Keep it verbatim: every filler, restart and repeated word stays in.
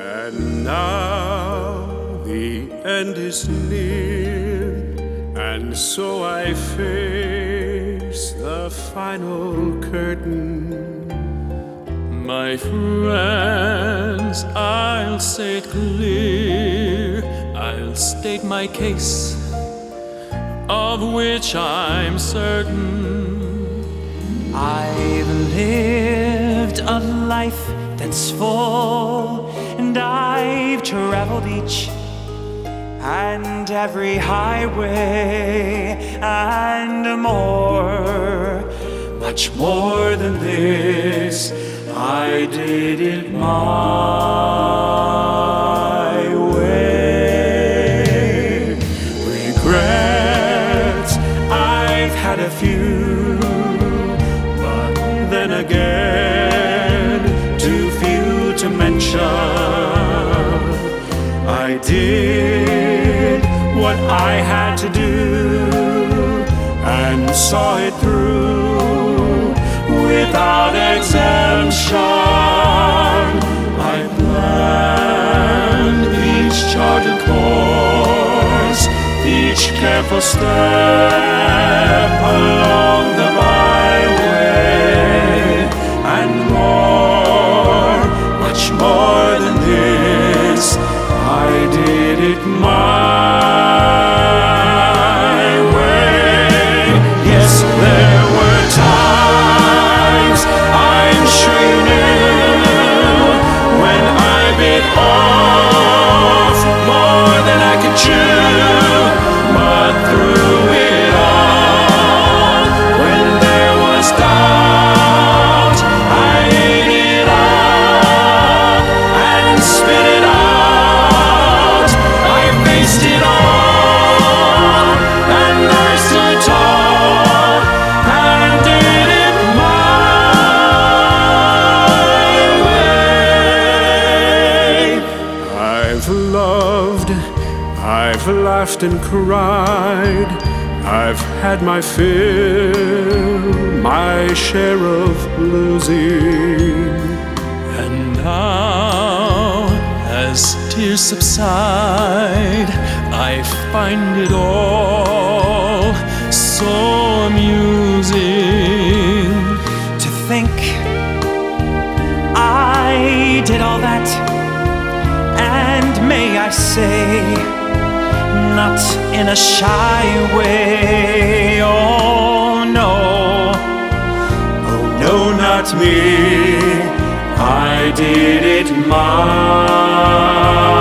And now the end is near, and so I face the final curtain. My friends, I'll say it clear, I'll state my case, of which I'm certain. I've lived a life that's full, and I've traveled each and every highway and more, much more than this. I did it my way. Regrets, I've had a few, but then again, too few to mention. I did what I had to do and saw it through without exemption. I planned each charted course, each careful step along the byway, and more, much more than this, I did it my way. Yes, there were times, I'm sure you knew, when I bit off more than I could chew. But through it all, when there was doubt, I ate it up and spit it out. I faced it all, and I stood tall and did it my way. I've loved, I've laughed and cried, I've had my fill, my share of losing. And now, as tears subside, I find it all so amusing to think I did all that, and may I say, not in a shy way. Oh no, oh no, not me. I did it my